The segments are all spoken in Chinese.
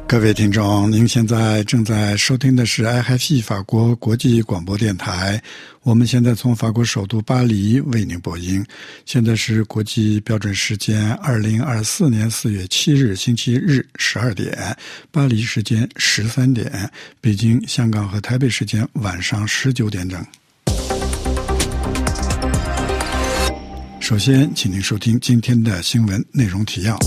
各位听众，您现在正在收听的是 RFI 法国国际广播电台。我们现在从法国首都巴黎为您播音。现在是国际标准时间2024年4月7日星期日12点，巴黎时间13点，北京、香港和台北时间晚上19点整。首先，请您收听今天的新闻内容提要。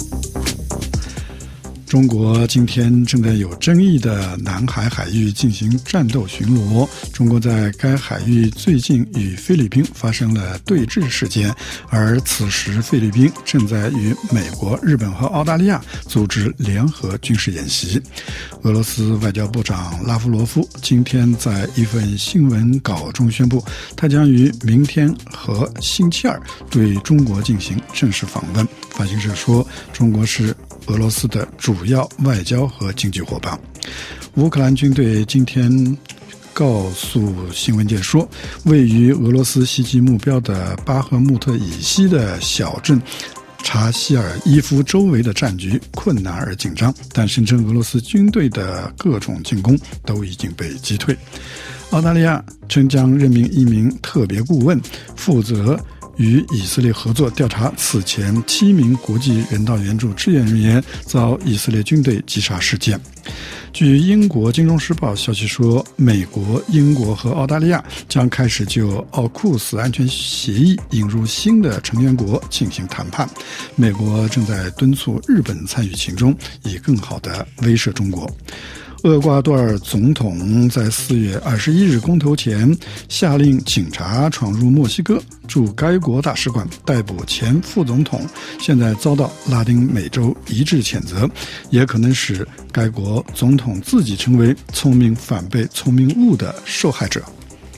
中国今天正在有争议的南海海域进行战斗巡逻。中国在该海域最近与菲律宾发生了对峙事件，而此时菲律宾正在与美国、日本和澳大利亚组织联合军事演习。俄罗斯外交部长拉夫罗夫今天在一份新闻稿中宣布，他将于明天和星期二对中国进行正式访问。法新社说，中国是俄罗斯的主要外交和经济伙伴。乌克兰军队今天告诉新闻界说，位于俄罗斯袭击目标的巴赫穆特以西的小镇查希尔伊夫周围的战局困难而紧张，但声称俄罗斯军队的各种进攻都已经被击退。澳大利亚称将任命一名特别顾问，负责与以色列合作调查此前7名国际人道援助支援人员遭以色列军队击杀事件。据英国《金融时报》消息说，美国、英国和澳大利亚将开始就奥库斯安全协议引入新的成员国进行谈判。美国正在敦促日本参与其中，以更好地威慑中国。厄瓜多尔总统在4月21日公投前下令警察闯入墨西哥驻该国大使馆逮捕前副总统，现在遭到拉丁美洲一致谴责，也可能使该国总统自己成为聪明反被聪明误的受害者。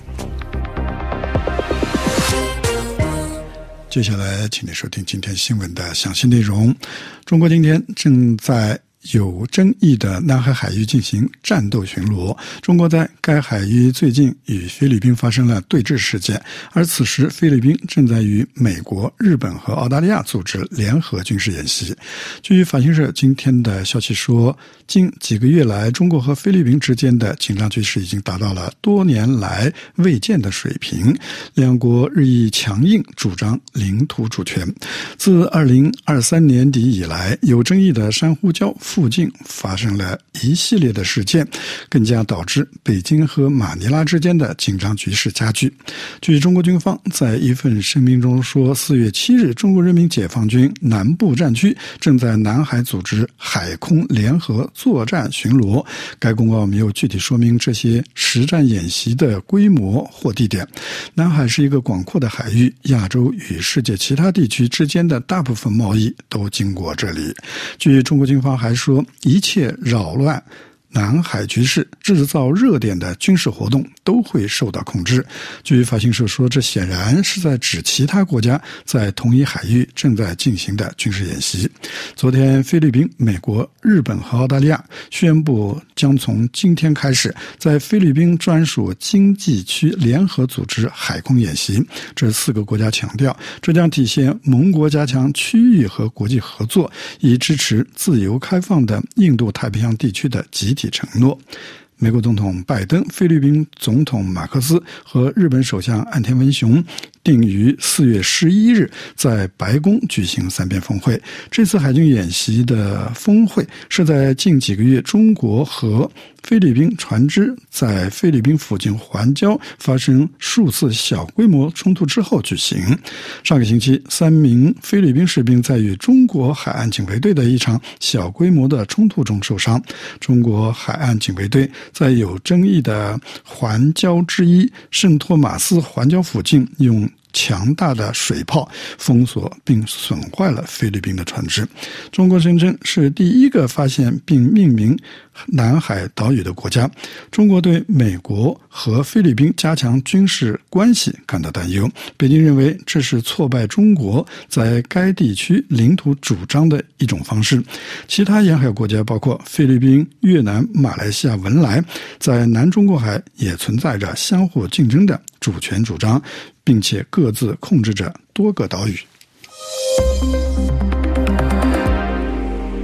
接下来请您收听今天新闻的详细内容。中国今天正在有争议的南海海域进行战斗巡逻。中国在该海域最近与菲律宾发生了对峙事件，而此时菲律宾正在与美国、日本和澳大利亚组织联合军事演习。据法新社今天的消息说，近几个月来，中国和菲律宾之间的紧张局势已经达到了多年来未见的水平，两国日益强硬主张领土主权。自2023年底以来，有争议的珊瑚礁附近发生了一系列的事件，更加导致北京和马尼拉之间的紧张局势加剧。据中国军方在一份声明中说，4月7日，中国人民解放军南部战区正在南海组织海空联合作战巡逻。该公告没有具体说明这些实战演习的规模或地点。南海是一个广阔的海域，亚洲与世界其他地区之间的大部分贸易都经过这里。据中国军方还说，一切扰乱南海局势、制造热点的军事活动都会受到控制。据法新社说，这显然是在指其他国家在同一海域正在进行的军事演习。昨天，菲律宾、美国、日本和澳大利亚宣布将从今天开始在菲律宾专属经济区联合组织海空演习。这4个国家强调，这将体现盟国加强区域和国际合作，以支持自由开放的印度太平洋地区的集体承诺。美国总统拜登、菲律宾总统马克思和日本首相岸田文雄定于4月11日在白宫举行3边峰会。这次海军演习的峰会是在近几个月中国和菲律宾船只在菲律宾附近环礁发生数次小规模冲突之后举行。上个星期，3名菲律宾士兵在与中国海岸警卫队的一场小规模的冲突中受伤。中国海岸警卫队在有争议的环礁之一圣托马斯环礁附近用强大的水炮封锁并损坏了菲律宾的船只。中国声称是第一个发现并命名南海岛屿的国家。中国对美国和菲律宾加强军事关系感到担忧。北京认为这是挫败中国在该地区领土主张的一种方式。其他沿海国家包括菲律宾、越南、马来西亚、文莱，在南中国海也存在着相互竞争的主权主张，并且各自控制着多个岛屿。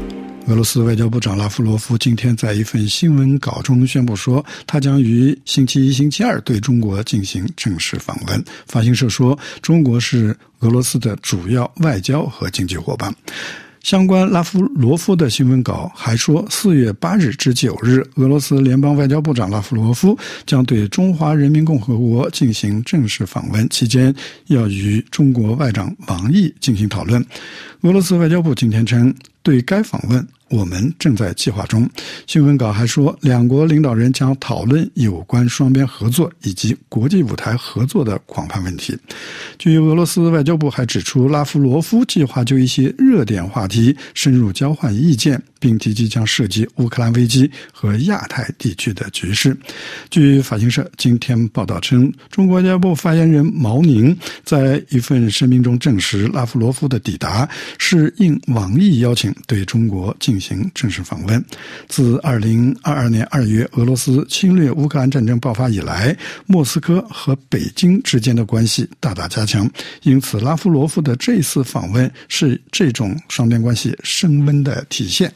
俄罗斯外交部长拉夫罗夫今天在一份新闻稿中宣布说，他将于星期一、星期二对中国进行正式访问。法新社说，中国是俄罗斯的主要外交和经济伙伴。相关拉夫罗夫的新闻稿还说，4月8日至9日，俄罗斯联邦外交部长拉夫罗夫将对中华人民共和国进行正式访问，期间要与中国外长王毅进行讨论。俄罗斯外交部今天称，对该访问我们正在计划中。新闻稿还说，两国领导人将讨论有关双边合作以及国际舞台合作的广泛问题。据俄罗斯外交部还指出，拉夫罗夫计划就一些热点话题深入交换意见，并提及将涉及乌克兰危机和亚太地区的局势。据法新社今天报道称，中国外交部发言人毛宁在一份声明中证实，拉夫罗夫的抵达是应王毅邀请对中国进行正式访问。自2022年2月俄罗斯侵略乌克兰战争爆发以来，莫斯科和北京之间的关系大大加强，因此拉夫罗夫的这次访问是这种双边关系升温的体现。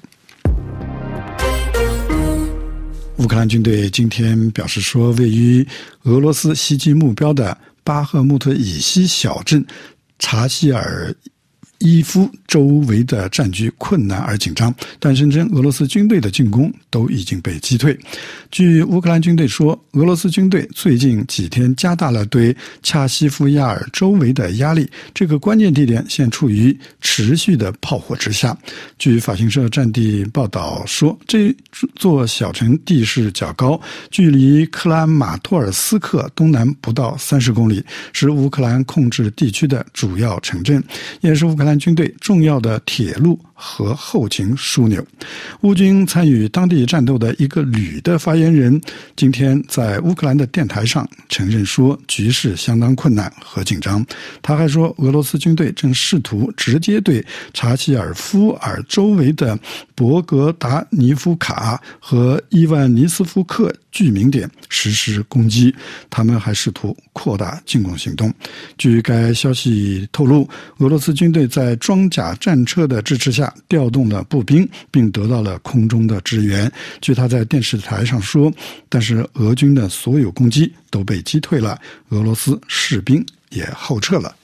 乌克兰军队今天表示说，位于俄罗斯袭击目标的巴赫穆特以西小镇查希尔伊夫周围的战局困难而紧张，但声称俄罗斯军队的进攻都已经被击退。据乌克兰军队说，俄罗斯军队最近几天加大了对恰西夫亚尔周围的压力，这个关键地点现处于持续的炮火之下。据法新社战地报道说，这座小城地势较高，距离克拉马托尔斯克东南不到30公里，是乌克兰控制地区的主要城镇，也是乌克兰军队重要的铁路和后勤枢纽。乌军参与当地战斗的一个旅的发言人今天在乌克兰的电台上承认说，局势相当困难和紧张。他还说，俄罗斯军队正试图直接对查希尔夫尔周围的博格达尼夫卡和伊万尼斯夫克居民点实施攻击，他们还试图扩大进攻行动。据该消息透露，俄罗斯军队在装甲战车的支持下调动了步兵，并得到了空中的支援。据他在电视台上说，但是俄军的所有攻击都被击退了，俄罗斯士兵也后撤了。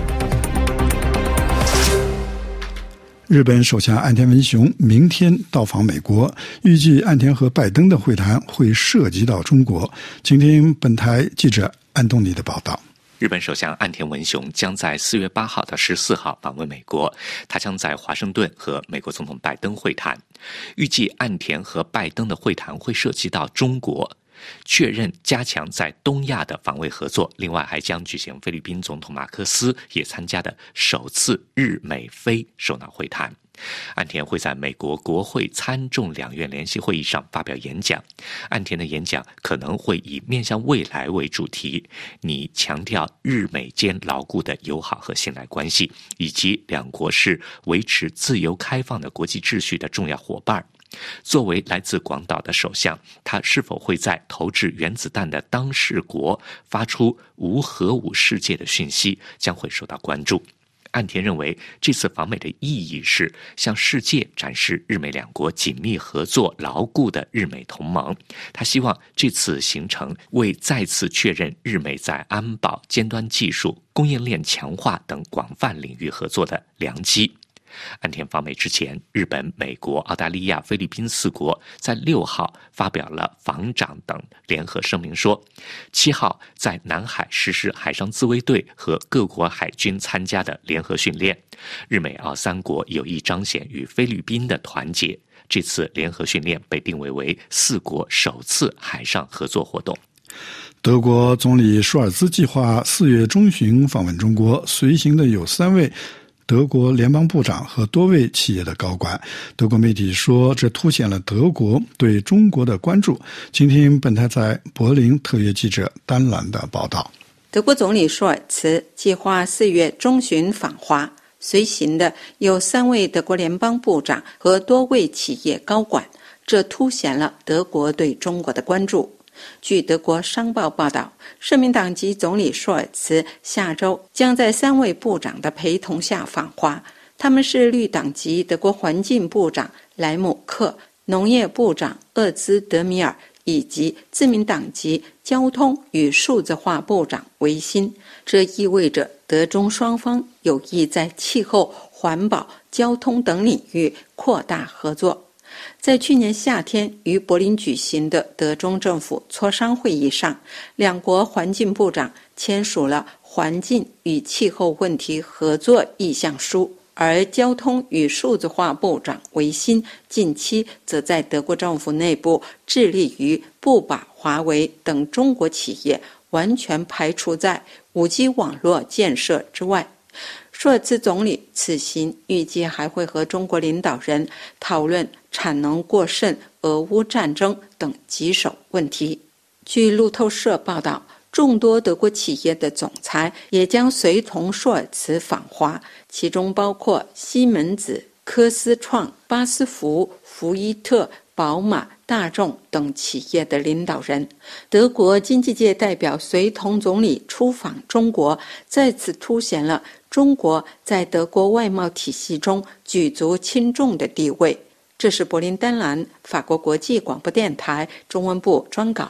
日本首相岸田文雄明天到访美国，预计岸田和拜登的会谈会涉及到中国。请听本台记者安东尼的报道。 日本首相岸田文雄将在4月8号到14号访问美国，他将在华盛顿和美国总统拜登会谈。预计岸田和拜登的会谈会涉及到中国，确认加强在东亚的防卫合作，另外还将举行菲律宾总统马克思也参加的首次日美菲首脑会谈。岸田会在美国国会参众两院联席会议上发表演讲，岸田的演讲可能会以面向未来为主题，拟强调日美间牢固的友好和信赖关系，以及两国是维持自由开放的国际秩序的重要伙伴。作为来自广岛的首相，他是否会在投掷原子弹的当事国发出无核武世界的讯息，将会受到关注。岸田认为，这次访美的意义是向世界展示日美两国紧密合作、牢固的日美同盟。他希望这次行程为再次确认日美在安保、尖端技术、供应链强化等广泛领域合作的良机。岸田访美之前，日本、美国、澳大利亚、菲律宾4国在6号发表了防长等联合声明说，7号在南海实施海上自卫队和各国海军参加的联合训练。日美澳3国有意彰显与菲律宾的团结。这次联合训练被定位为4国首次海上合作活动。 德国总理舒尔兹计划4月中旬访问中国，随行的有3位德国联邦部长和多位企业的高管。德国媒体说，这凸显了德国对中国的关注。请听本台在柏林特约记者丹兰的报道。 德国总理舒尔茨计划4月中旬访华，随行的有3位德国联邦部长和多位企业高管，这凸显了德国对中国的关注。据德国商报报道，社民党籍总理舒尔茨下周将在3位部长的陪同下访华， 他们是绿党籍德国环境部长莱姆克、农业部长厄兹德米尔以及自民党籍交通与数字化部长维辛。这意味着德中双方有意在气候、环保、交通等领域扩大合作。在去年夏天于柏林举行的德中政府磋商会议上，两国环境部长签署了环境与气候问题合作意向书，而交通与数字化部长维辛近期则在德国政府内部致力于不把华为等中国企业完全排除在 5G 网络建设之外。舒尔茨总理此行预计还会和中国领导人讨论产能过剩、俄乌战争等棘手问题。据路透社报道，众多德国企业的总裁也将随同舒尔茨访华，其中包括西门子、科斯创、巴斯福、福伊特、宝马、大众等企业的领导人。德国经济界代表随同总理出访中国，再次凸显了中国在德国外贸体系中举足轻重的地位。这是柏林丹兰法国国际广播电台中文部专稿。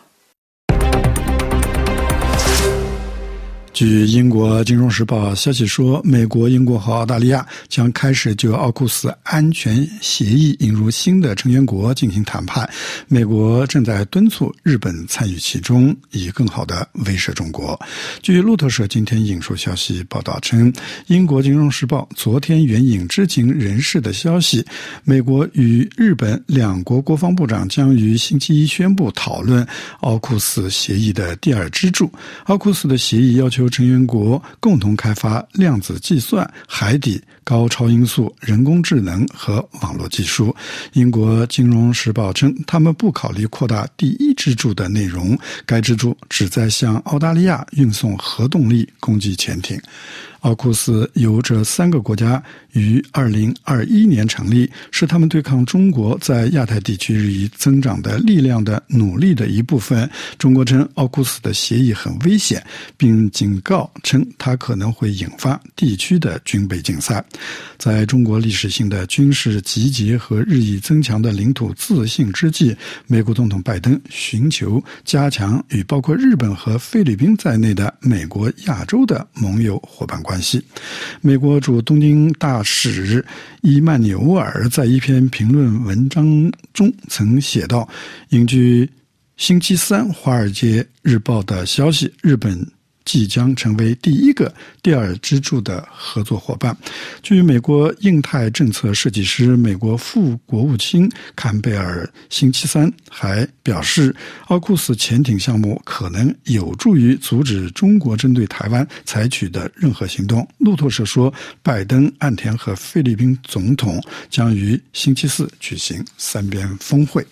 据英国金融时报消息说，美国、英国和澳大利亚将开始就奥库斯安全协议引入新的成员国进行谈判。美国正在敦促日本参与其中，以更好地威慑中国。据路透社今天引述消息报道称，英国金融时报昨天援引知情人士的消息，美国与日本两国国防部长将于星期一宣布讨论奥库斯协议的第二支柱。奥库斯的协议要求成员国共同开发量子计算、海底、高超音速、人工智能和网络技术。英国金融时报称，他们不考虑扩大第一支柱的内容，该支柱旨在向澳大利亚运送核动力攻击潜艇。奥库斯由这3个国家于2021年成立，是他们对抗中国在亚太地区日益增长的力量的努力的一部分。中国称奥库斯的协议很危险，并警告称它可能会引发地区的军备竞赛。在中国历史性的军事集结和日益增强的领土自信之际，美国总统拜登寻求加强与包括日本和菲律宾在内的美国亚洲的盟友伙伴关系。美国驻东京大使伊曼纽尔在一篇评论文章中曾写道，引据星期三《华尔街日报》的消息，日本即将成为第一个第二支柱的合作伙伴。据美国印太政策设计师、美国副国务卿坎贝尔星期三还表示，奥库斯潜艇项目可能有助于阻止中国针对台湾采取的任何行动。路透社说，拜登、岸田和菲律宾总统将于星期四举行3边峰会。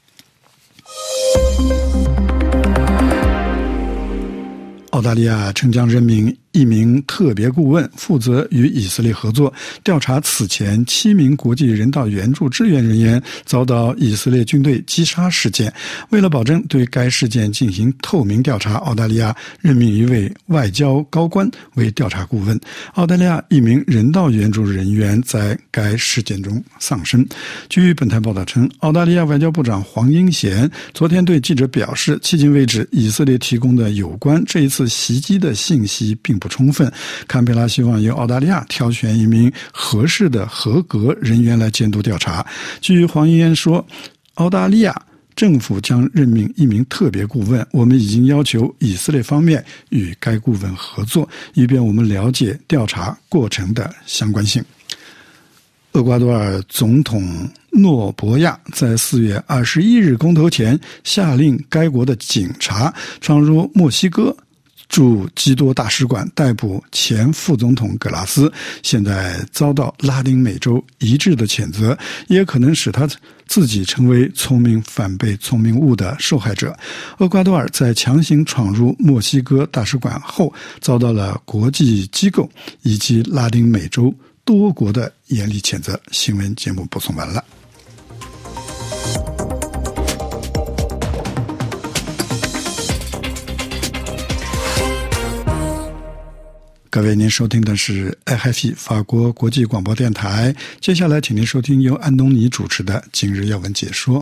澳大利亚称将任命1名特别顾问，负责与以色列合作，调查此前7名国际人道援助支援人员遭到以色列军队击杀事件。为了保证对该事件进行透明调查，澳大利亚任命一位外交高官为调查顾问。澳大利亚1名人道援助人员在该事件中丧生。据本台报道称，澳大利亚外交部长黄英贤昨天对记者表示，迄今为止以色列提供的有关这一次袭击的信息并不充分，堪培拉希望由澳大利亚挑选1名合适的合格人员来监督调查。据黄英贤说，澳大利亚政府将任命1名特别顾问，我们已经要求以色列方面与该顾问合作，以便我们了解调查过程的相关性。厄瓜多尔总统诺博亚在4月21日公投前下令该国的警察闯入墨西哥驻基多大使馆逮捕前副总统葛拉斯，现在遭到拉丁美洲一致的谴责，也可能使他自己成为聪明反被聪明误的受害者。厄瓜多尔在强行闯入墨西哥大使馆后，遭到了国际机构以及拉丁美洲多国的严厉谴责。新闻节目播送完了。 各位，您收听的是 RFI 法国国际广播电台。接下来，请您收听由安东尼主持的今日要闻解说。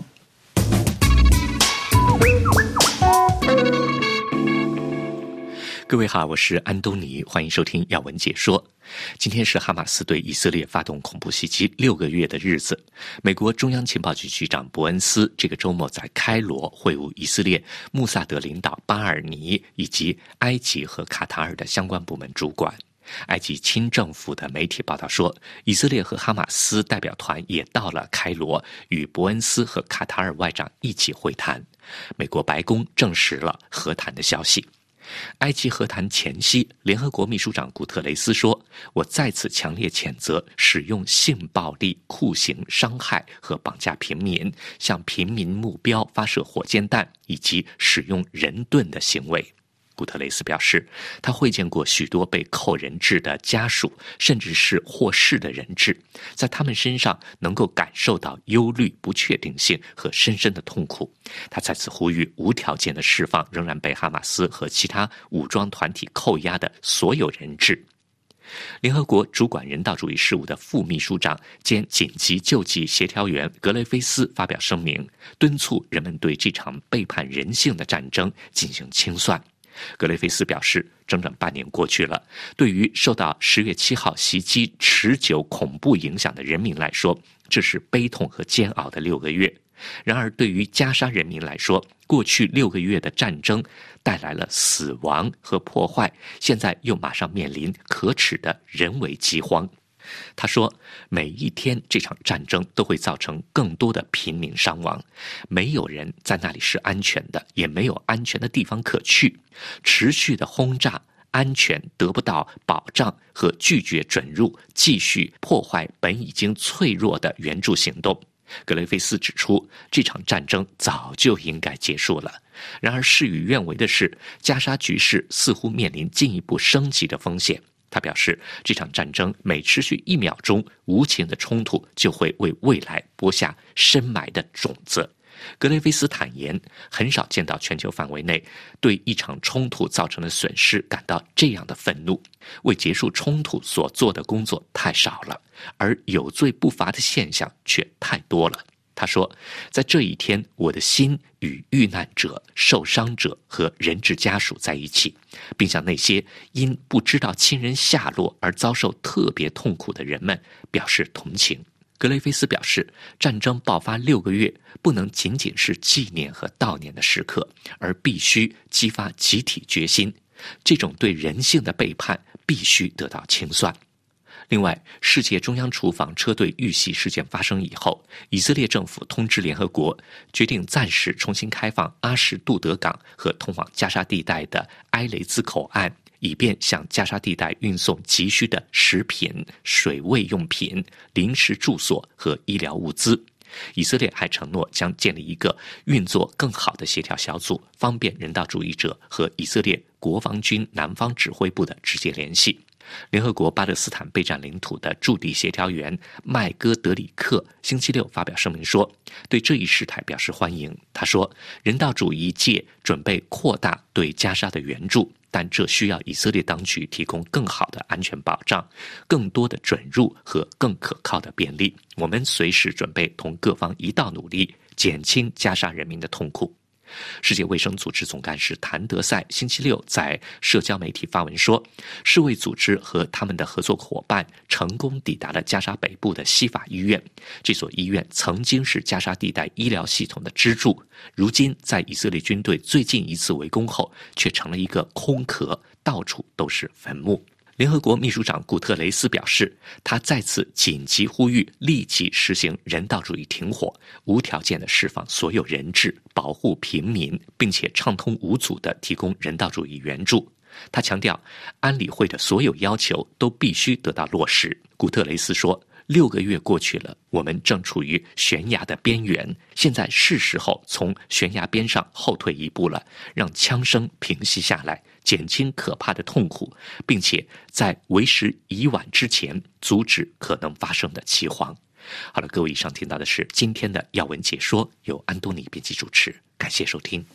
各位好，我是安东尼，欢迎收听要闻解说。今天是哈马斯对以色列发动恐怖袭击6个月的日子。美国中央情报局局长伯恩斯这个周末在开罗会晤以色列穆萨德领导巴尔尼以及埃及和卡塔尔的相关部门主管。埃及亲政府的媒体报道说，以色列和哈马斯代表团也到了开罗，与伯恩斯和卡塔尔外长一起会谈。美国白宫证实了和谈的消息。埃及和谈前夕，联合国秘书长古特雷斯说，我再次强烈谴责使用性暴力、酷刑、伤害和绑架平民，向平民目标发射火箭弹以及使用人盾的行为。古特雷斯表示，他会见过许多被扣人质的家属，甚至是获释的人质，在他们身上能够感受到忧虑、不确定性和深深的痛苦。他再次呼吁无条件的释放仍然被哈马斯和其他武装团体扣押的所有人质。联合国主管人道主义事务的副秘书长兼紧急救济协调员格雷菲斯发表声明，敦促人们对这场背叛人性的战争进行清算。格雷菲斯表示，整整半年过去了，对于受到10月7号袭击持久恐怖影响的人民来说，这是悲痛和煎熬的6个月。然而，对于加沙人民来说，过去6个月的战争带来了死亡和破坏，现在又马上面临可耻的人为饥荒。他说，每一天这场战争都会造成更多的平民伤亡，没有人在那里是安全的，也没有安全的地方可去。持续的轰炸，安全得不到保障和拒绝准入，继续破坏本已经脆弱的援助行动。格雷菲斯指出，这场战争早就应该结束了。然而事与愿违的是，加沙局势似乎面临进一步升级的风险。他表示，这场战争每持续1秒钟，无情的冲突就会为未来播下深埋的种子。格雷菲斯坦言，很少见到全球范围内对一场冲突造成的损失感到这样的愤怒。为结束冲突所做的工作太少了，而有罪不罚的现象却太多了。他说，在这一天，我的心与遇难者、受伤者和人质家属在一起，并向那些因不知道亲人下落而遭受特别痛苦的人们表示同情。格雷菲斯表示，战争爆发6个月不能仅仅是纪念和悼念的时刻，而必须激发集体决心。这种对人性的背叛必须得到清算。另外，世界中央厨房车队遇袭事件发生以后，以色列政府通知联合国，决定暂时重新开放阿什杜德港和通往加沙地带的埃雷兹口岸，以便向加沙地带运送急需的食品、水位用品、临时住所和医疗物资。以色列还承诺将建立一个运作更好的协调小组，方便人道主义者和以色列国防军南方指挥部的直接联系。联合国巴勒斯坦备战领土的驻地协调员麦戈德里克星期6发表声明说，对这一事态表示欢迎。他说，人道主义界准备扩大对加沙的援助，但这需要以色列当局提供更好的安全保障、更多的准入和更可靠的便利。我们随时准备同各方一道努力，减轻加沙人民的痛苦。世界卫生组织总干事谭德赛星期6在社交媒体发文说，世卫组织和他们的合作伙伴成功抵达了加沙北部的西法医院。这所医院曾经是加沙地带医疗系统的支柱，如今在以色列军队最近一次围攻后，却成了一个空壳，到处都是坟墓。联合国秘书长古特雷斯表示，他再次紧急呼吁立即实行人道主义停火，无条件地释放所有人质，保护平民，并且畅通无阻地提供人道主义援助。他强调，安理会的所有要求都必须得到落实。古特雷斯说，6个月过去了，我们正处于悬崖的边缘，现在是时候从悬崖边上后退一步了，让枪声平息下来，减轻可怕的痛苦，并且在为时已晚之前阻止可能发生的饥荒。好了，各位，以上听到的是今天的要闻解说，由安东尼编辑主持，感谢收听。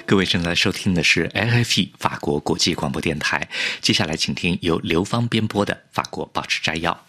各位正在收听的是 RFI 法国国际广播电台，接下来请听由刘芳编播的法国报纸摘要。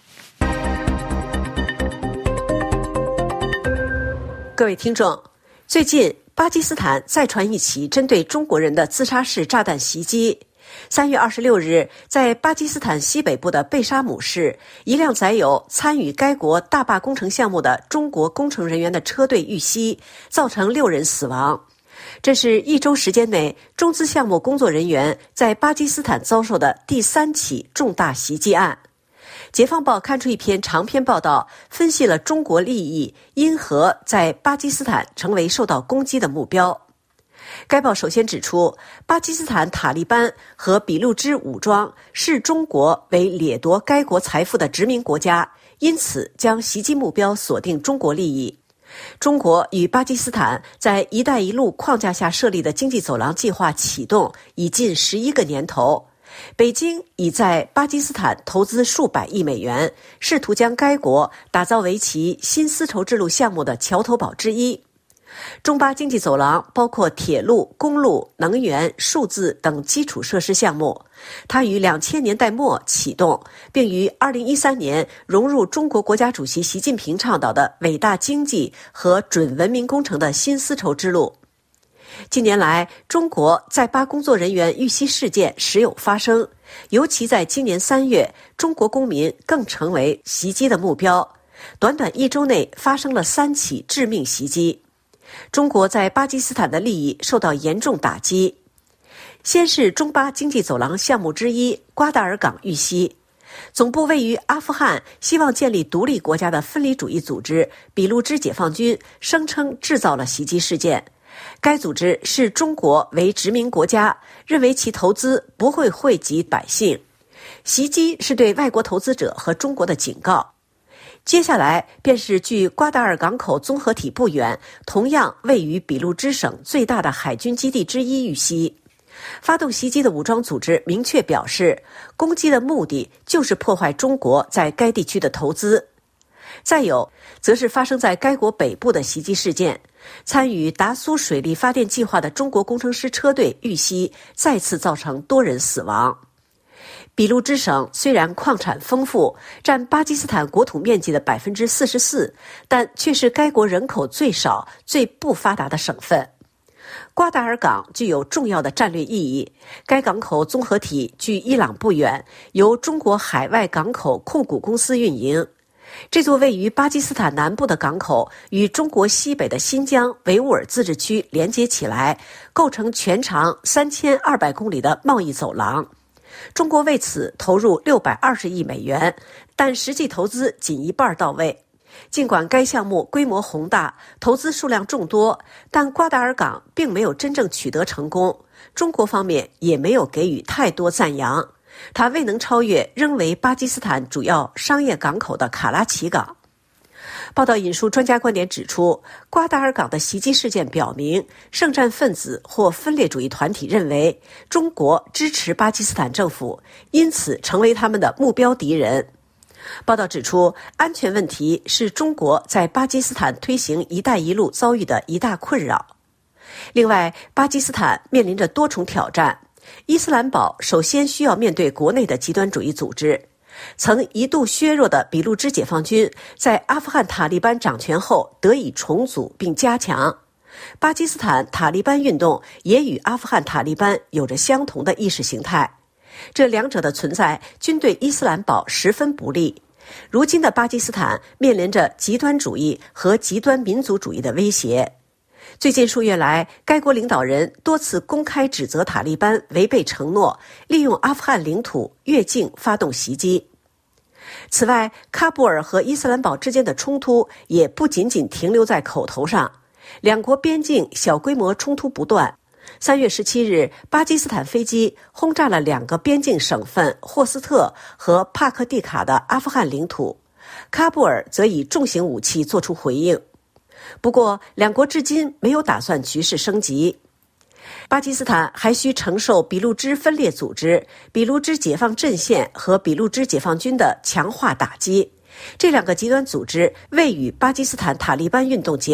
各位听众，最近巴基斯坦再传一起针对中国人的自杀式炸弹袭击。3月26日，在巴基斯坦西北部的贝沙姆市，一辆载有参与该国大坝工程项目的中国工程人员的车队遇袭，造成6人死亡。这是1周时间内中资项目工作人员在巴基斯坦遭受的第3起重大袭击案。解放报刊出一篇长篇报道，分析了中国利益因何在巴基斯坦成为受到攻击的目标。该报首先指出，巴基斯坦塔利班和俾路支武装视中国为掠夺该国财富的殖民国家，因此将袭击目标锁定中国利益。中国与巴基斯坦在“一带一路”框架下设立的经济走廊计划启动已近11个年头，北京已在巴基斯坦投资数百亿美元，试图将该国打造为其新丝绸之路项目的桥头堡之一。中巴经济走廊包括铁路、公路、能源、数字等基础设施项目，它于2000年代末启动，并于2013年融入中国国家主席习近平倡导的伟大经济和准文明工程的新丝绸之路。近年来，中国在巴工作人员遇袭事件时有发生，尤其在今年3月，中国公民更成为袭击的目标。短短1周内发生了3起致命袭击。中国在巴基斯坦的利益受到严重打击。先是中巴经济走廊项目之一瓜达尔港遇袭，总部位于阿富汗，希望建立独立国家的分离主义组织俾路支解放军声称制造了袭击事件。该组织视中国为殖民国家，认为其投资不会惠及百姓。袭击是对外国投资者和中国的警告。接下来便是距瓜达尔港口综合体不远，同样位于俾路支省最大的海军基地之一遇袭。发动袭击的武装组织明确表示，攻击的目的就是破坏中国在该地区的投资。再有，则是发生在该国北部的袭击事件，参与达苏水利发电计划的中国工程师车队遇袭，再次造成多人死亡。俾路支省虽然矿产丰富，占巴基斯坦国土面积的44%，但却是该国人口最少、最不发达的省份。瓜达尔港具有重要的战略意义，该港口综合体距伊朗不远，由中国海外港口控股公司运营。这座位于巴基斯坦南部的港口与中国西北的新疆维吾尔自治区连接起来，构成全长3200公里的贸易走廊。中国为此投入620亿美元，但实际投资仅一半到位。尽管该项目规模宏大，投资数量众多，但瓜达尔港并没有真正取得成功，中国方面也没有给予太多赞扬。它未能超越仍为巴基斯坦主要商业港口的卡拉奇港。报道引述专家观点指出，瓜达尔港的袭击事件表明，圣战分子或分裂主义团体认为中国支持巴基斯坦政府，因此成为他们的目标敌人。报道指出，安全问题是中国在巴基斯坦推行“一带一路”遭遇的一大困扰。另外，巴基斯坦面临着多重挑战。伊斯兰堡首先需要面对国内的极端主义组织。曾一度削弱的俾路支解放军在阿富汗塔利班掌权后得以重组并加强。巴基斯坦塔利班运动也与阿富汗塔利班有着相同的意识形态，这两者的存在均对伊斯兰堡十分不利。如今的巴基斯坦面临着极端主义和极端民族主义的威胁。最近数月来，该国领导人多次公开指责塔利班违背承诺，利用阿富汗领土越境发动袭击。此外，喀布尔和伊斯兰堡之间的冲突也不仅仅停留在口头上，两国边境小规模冲突不断。3月17日，巴基斯坦飞机轰炸了2个边境省份霍斯特和帕克蒂卡的阿富汗领土，喀布尔则以重型武器作出回应。不过，两国至今没有打算局势升级。巴基斯坦还需承受俾路支分裂组织、俾路支解放阵线和俾路支解放军的强化打击。这两个极端组织未与巴基斯坦塔利班运动结盟，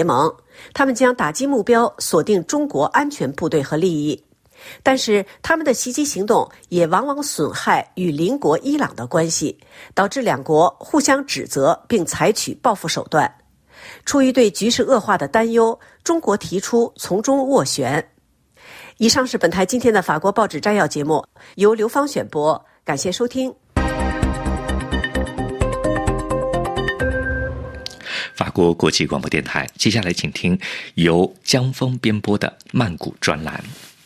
他们将打击目标锁定中国安全部队和利益。但是他们的袭击行动也往往损害与邻国伊朗的关系，导致两国互相指责并采取报复手段。出于对局势恶化的担忧，中国提出从中斡旋。以上是本台今天的法国报纸摘要节目，由刘芳选播，感谢收听。 法国国际广播电台，接下来请听由江峰编播的曼谷专栏。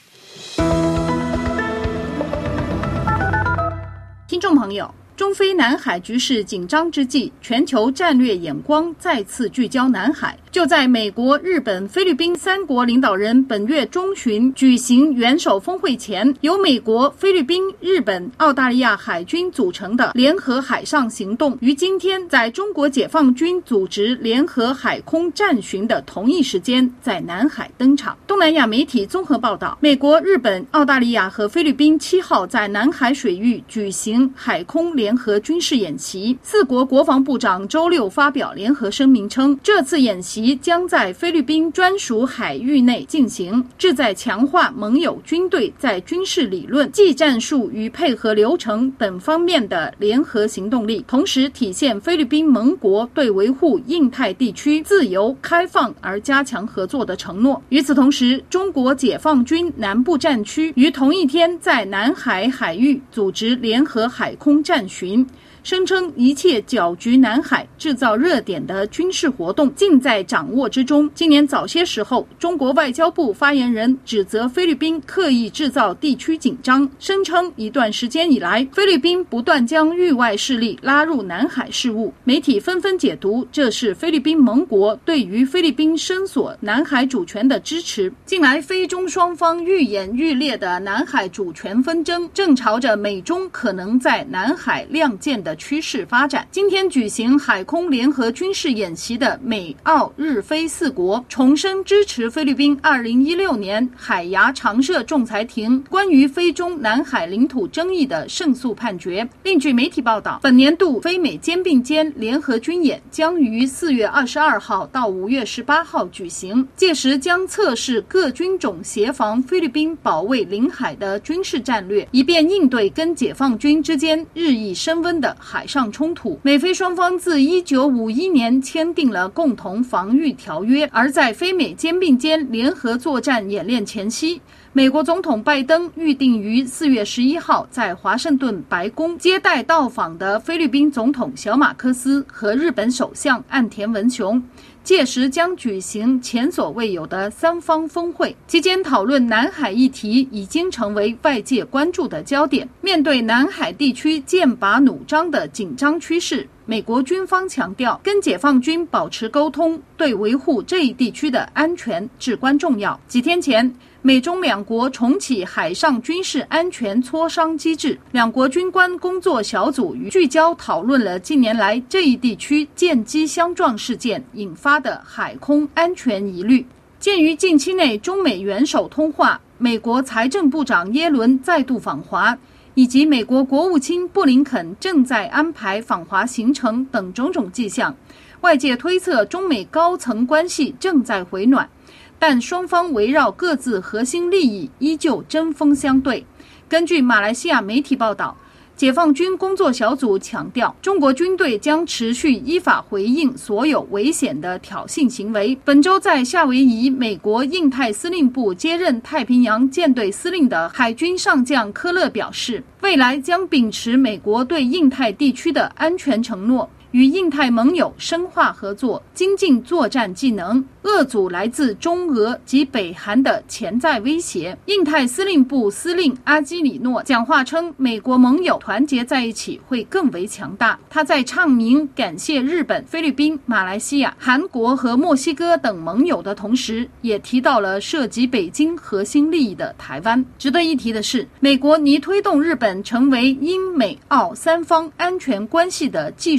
听众朋友，中非南海局势紧张之际，全球战略眼光再次聚焦南海。就在美国、日本、菲律宾3国领导人本月中旬举行元首峰会前，由美国、菲律宾、日本、澳大利亚海军组成的联合海上行动，于今天在中国解放军组织联合海空战巡的同一时间在南海登场。东南亚媒体综合报道，美国、日本、澳大利亚和菲律宾7号在南海水域举行海空联合军事演习。4国国防部长周六发表联合声明称，这次演习将在菲律宾专属海域内进行，旨在强化盟友军队在军事理论、技战术与配合流程等方面的联合行动力，同时体现菲律宾盟国对维护印太地区自由开放而加强合作的承诺。与此同时，中国解放军南部战区于同一天在南海海域组织联合海空战巡，声称一切搅局南海、制造热点的军事活动尽在掌握之中。今年早些时候，中国外交部发言人指责菲律宾刻意制造地区紧张，声称一段时间以来，菲律宾不断将域外势力拉入南海事务。媒体纷纷解读，这是菲律宾盟国对于菲律宾伸索南海主权的支持。近来菲中双方愈演愈烈的南海主权纷争，正朝着美中可能在南海亮剑的趋势发展。今天举行海空联合军事演习的美、澳、日、菲4国重申支持菲律宾2016年海牙常设仲裁庭关于菲中南海领土争议的胜诉判决。另据媒体报道，本年度菲美肩并肩联合军演将于4月22号到5月18号举行，届时将测试各军种协防菲律宾保卫领海的军事战略，以便应对跟解放军之间日益升温的海上冲突。美菲双方自1951年签订了共同防御条约，而在菲美肩并肩联合作战演练前夕，美国总统拜登预定于4月11号在华盛顿白宫接待到访的菲律宾总统小马克思和日本首相岸田文雄，届时将举行前所未有的3方峰会，期间讨论南海议题已经成为外界关注的焦点。面对南海地区剑拔弩张的紧张趋势，美国军方强调跟解放军保持沟通，对维护这一地区的安全至关重要。几天前，美中2国重启海上军事安全磋商机制，2国军官工作小组聚焦讨论了近年来这一地区舰机相撞事件引发的海空安全疑虑。鉴于近期内中美元首通话、美国财政部长耶伦再度访华，以及美国国务卿布林肯正在安排访华行程等种种迹象，外界推测中美高层关系正在回暖，但双方围绕各自核心利益依旧针锋相对。根据马来西亚媒体报道，解放军工作小组强调，中国军队将持续依法回应所有危险的挑衅行为。本周在夏威夷，美国印太司令部接任太平洋舰队司令的海军上将科勒表示，未来将秉持美国对印太地区的安全承诺，与印太盟友深化合作，精进作战技能，遏阻来自中俄及北韩的潜在威胁。印太司令部司令阿基里诺讲话称，美国盟友团结在一起会更为强大。他在唱名感谢日本、菲律宾、马来西亚、韩国和墨西哥等盟友的同时，也提到了涉及北京核心利益的台湾。值得一提的是，美国拟推动日本成为英美澳3方安全关系的技术合作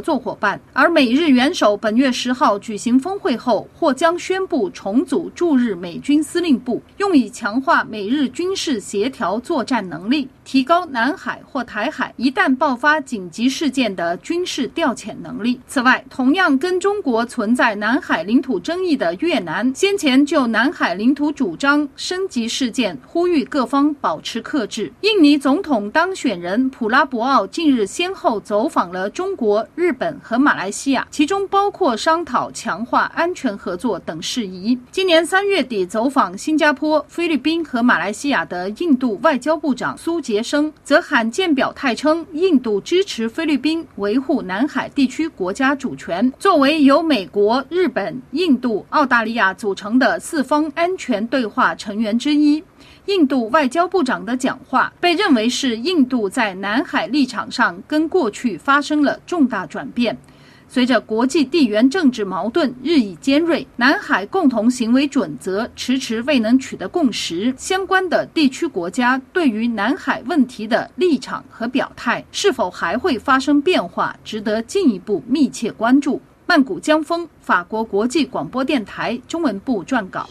作伙伴。而美日元首本月10号举行峰会后，或将宣布重组驻日美军司令部，用以强化美日军事协调作战能力，提高南海或台海一旦爆发紧急事件的军事调遣能力。此外，同样跟中国存在南海领土争议的越南，先前就南海领土主张升级事件呼吁各方保持克制。印尼总统当选人普拉博奥近日先后走访了中国、日本和马来西亚，其中包括商讨强化安全合作等事宜。今年3月底走访新加坡、菲律宾和马来西亚的印度外交部长苏杰生则罕见表态称，印度支持菲律宾维护南海地区国家主权。作为由美国、日本、印度、澳大利亚组成的4方安全对话成员之一，印度外交部长的讲话被认为是印度在南海立场上跟过去发生了重大转变。随着国际地缘政治矛盾日益尖锐，南海共同行为准则迟迟未能取得共识，相关的地区国家对于南海问题的立场和表态是否还会发生变化，值得进一步密切关注。曼谷江峰，法国国际广播电台中文部撰稿。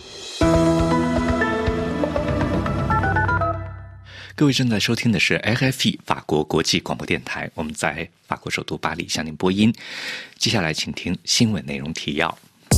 各位正在收听的是 RFI 法国国际广播电台，我们在法国首都巴黎向您播音。接下来请听新闻内容提要。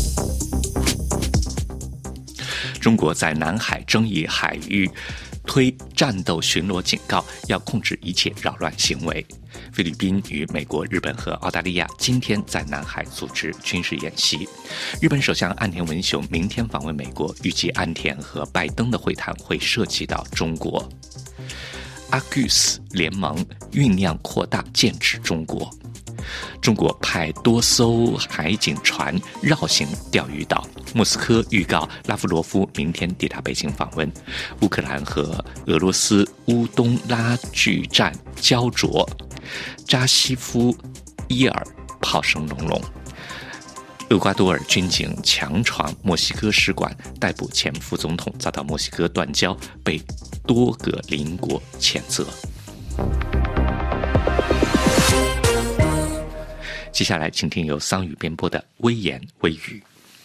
中国在南海争议海域推战斗巡逻警告，要控制一切扰乱行为。菲律宾与美国、日本和澳大利亚今天在南海组织军事演习。日本首相岸田文雄明天访问美国，预计岸田和拜登的会谈会涉及到中国。AUKUS 联盟酝酿扩大剑指中国。中国派多艘海警船绕行钓鱼岛。莫斯科预告拉夫罗夫明天抵达北京访问。乌克兰和俄罗斯乌东拉锯战焦灼。扎西夫伊尔炮声隆隆。厄瓜多尔军警强闯墨西哥使馆，逮捕前副总统，遭到墨西哥断交，被多个邻国谴责。接下来请听由桑宇编播的微言微语。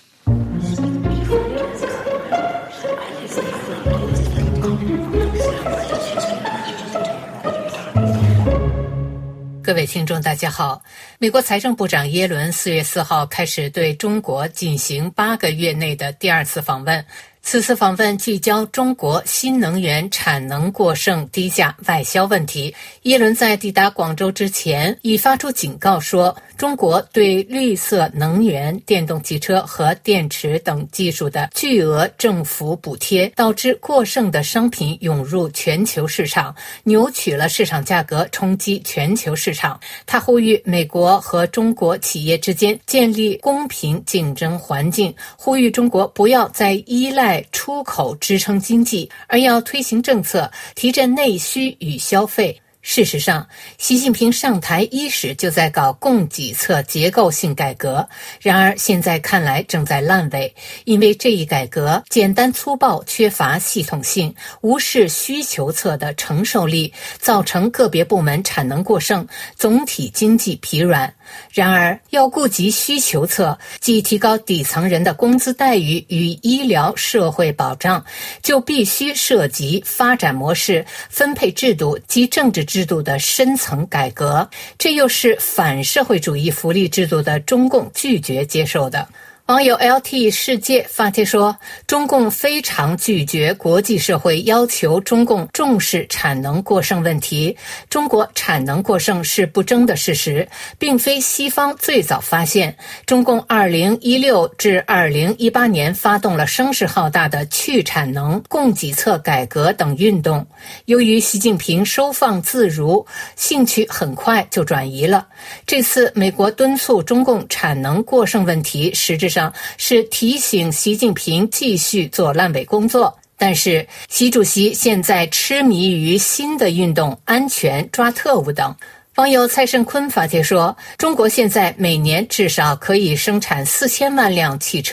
各位听众大家好，美国财政部长耶伦4月4号开始对中国进行8个月内的第2次访问。此次访问聚焦中国新能源产能过剩、低价外销问题。耶伦在抵达广州之前已发出警告说，中国对绿色能源、电动汽车和电池等技术的巨额政府补贴，导致过剩的商品涌入全球市场，扭曲了市场价格，冲击全球市场。他呼吁美国和中国企业之间建立公平竞争环境，呼吁中国不要再依赖出口支撑经济，而要推行政策提振内需与消费。事实上，习近平上台伊始就在搞供给侧结构性改革，然而现在看来正在烂尾，因为这一改革简单粗暴，缺乏系统性，无视需求侧的承受力，造成个别部门产能过剩，总体经济疲软。然而，要顾及需求侧，即提高底层人的工资待遇与医疗社会保障，就必须涉及发展模式、分配制度及政治制度的深层改革，这又是反社会主义福利制度的中共拒绝接受的。网友 LT 世界发帖说，中共非常拒绝国际社会要求中共重视产能过剩问题。中国产能过剩是不争的事实，并非西方最早发现。中共2016至2018年发动了声势浩大的去产能、供给侧改革等运动，由于习近平收放自如，兴趣很快就转移了。这次美国敦促中共产能过剩问题，实质上是提醒习近平继续做烂尾工作。但是习主席现在痴迷于新的运动、安全、抓特务等。网友蔡胜坤发帖说，中国现在每年至少可以生产4000万辆汽车，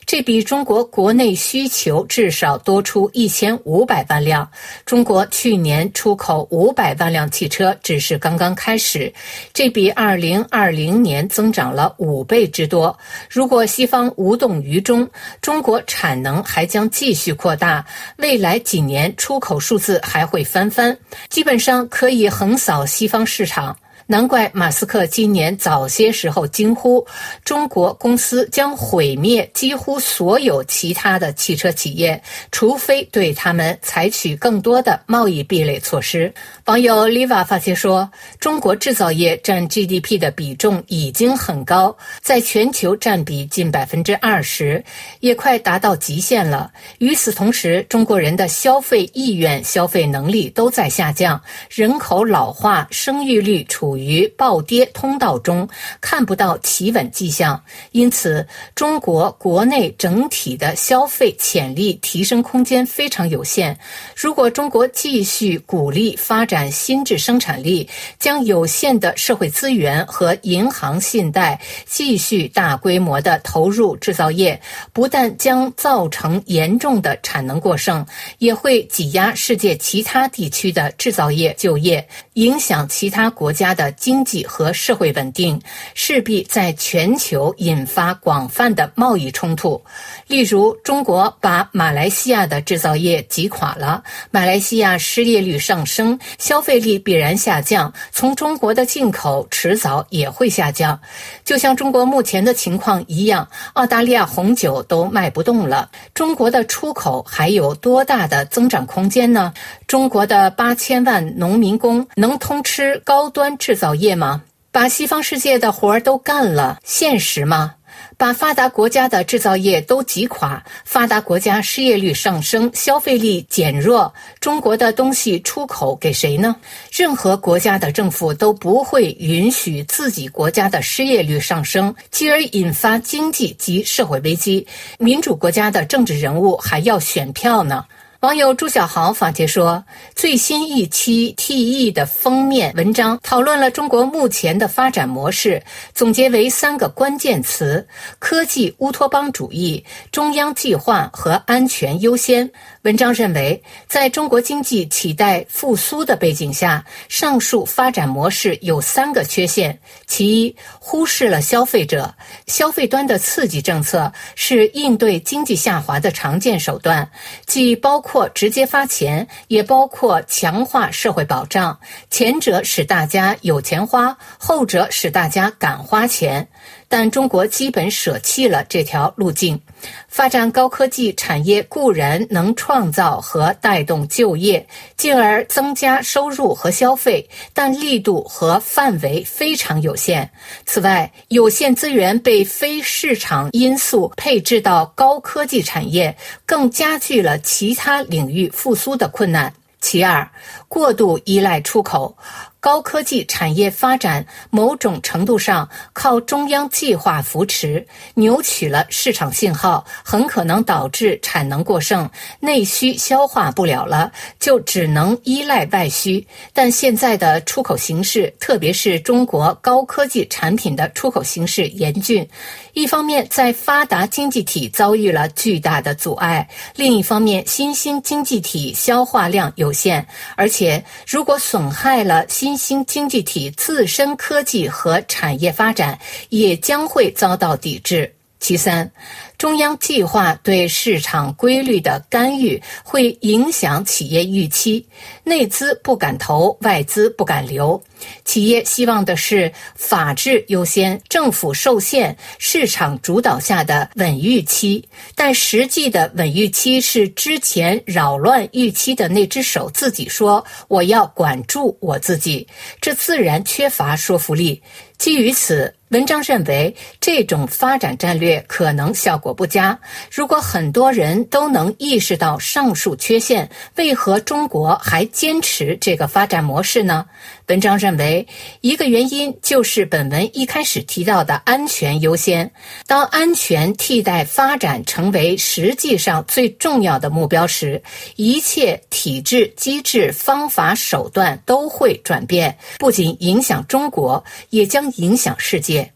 这比中国国内需求至少多出1500万辆。中国去年出口500万辆汽车只是刚刚开始，这比2020年增长了5倍之多。如果西方无动于衷，中国产能还将继续扩大，未来几年出口数字还会翻番，基本上可以横扫西方市场。难怪马斯克今年早些时候惊呼，中国公司将毁灭几乎所有其他的汽车企业，除非对他们采取更多的贸易壁垒措施。网友 Liva 发帖说，中国制造业占 GDP 的比重已经很高，在全球占比近 20%， 也快达到极限了。与此同时，中国人的消费意愿、消费能力都在下降，人口老化，生育率处于暴跌通道中，看不到企稳迹象。因此，中国国内整体的消费潜力提升空间非常有限。如果中国继续鼓励发展新质生产力，将有限的社会资源和银行信贷继续大规模的投入制造业，不但将造成严重的产能过剩，也会挤压世界其他地区的制造业就业，影响其他国家的经济和社会稳定，势必在全球引发广泛的贸易冲突。例如，中国把马来西亚的制造业挤垮了，马来西亚失业率上升，消费力必然下降，从中国的进口迟早也会下降。就像中国目前的情况一样，澳大利亚红酒都卖不动了，中国的出口还有多大的增长空间呢？中国的8000万农民工能通吃高端制造业吗？把西方世界的活儿都干了，现实吗？把发达国家的制造业都挤垮，发达国家失业率上升，消费力减弱，中国的东西出口给谁呢？任何国家的政府都不会允许自己国家的失业率上升，继而引发经济及社会危机。民主国家的政治人物还要选票呢。网友朱小豪发帖说，最新一期 TE 的封面文章讨论了中国目前的发展模式，总结为3个关键词：科技乌托邦主义、中央计划和安全优先。文章认为，在中国经济期待复苏的背景下，上述发展模式有3个缺陷。其一，忽视了消费者。消费端的刺激政策是应对经济下滑的常见手段，既包括直接发钱，也包括强化社会保障。前者使大家有钱花，后者使大家敢花钱。但中国基本舍弃了这条路径。发展高科技产业固然能创造和带动就业，进而增加收入和消费，但力度和范围非常有限。此外，有限资源被非市场因素配置到高科技产业，更加剧了其他领域复苏的困难。其二，过度依赖出口。高科技产业发展某种程度上靠中央计划扶持，扭曲了市场信号，很可能导致产能过剩，内需消化不了了，就只能依赖外需。但现在的出口形势，特别是中国高科技产品的出口形势严峻，一方面在发达经济体遭遇了巨大的阻碍，另一方面新兴经济体消化量有限，而且如果损害了新兴经济体自身科技和产业发展，也将会遭到抵制。其三，中央计划对市场规律的干预会影响企业预期，内资不敢投，外资不敢留。企业希望的是法治优先、政府受限、市场主导下的稳预期，但实际的稳预期是之前扰乱预期的那只手自己说我要管住我自己，这自然缺乏说服力。基于此，文章认为这种发展战略可能效果不佳。如果很多人都能意识到上述缺陷，为何中国还坚持这个发展模式呢？文章认为，一个原因就是本文一开始提到的安全优先。当安全替代发展成为实际上最重要的目标时，一切体制、机制、方法、手段都会转变，不仅影响中国，也将影响世界。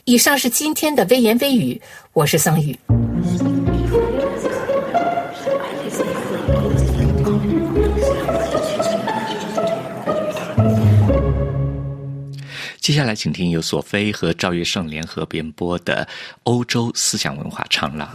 以上是今天的微言微语，我是桑宇。 接下来请听由索菲和赵月胜联合编播的欧洲思想文化长廊。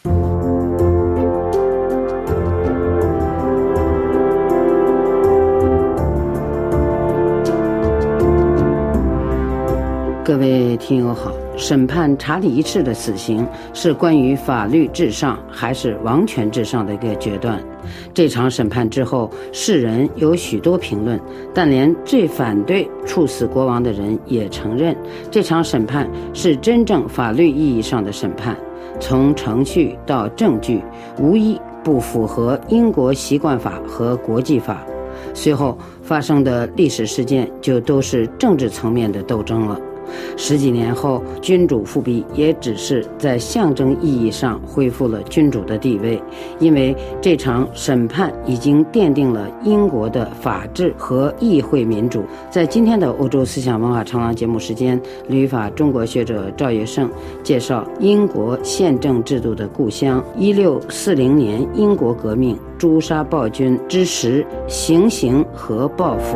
各位听友好，审判查理一世的死刑是关于法律至上还是王权至上的一个决断。这场审判之后，世人有许多评论，但连最反对处死国王的人也承认，这场审判是真正法律意义上的审判，从程序到证据，无一不符合英国习惯法和国际法。随后发生的历史事件就都是政治层面的斗争了。10几年后，君主复辟也只是在象征意义上恢复了君主的地位，因为这场审判已经奠定了英国的法治和议会民主。在今天的欧洲思想文化长廊节目时间，旅法中国学者赵月胜介绍英国宪政制度的故乡1640年英国革命诛杀暴君之时，行刑和报复。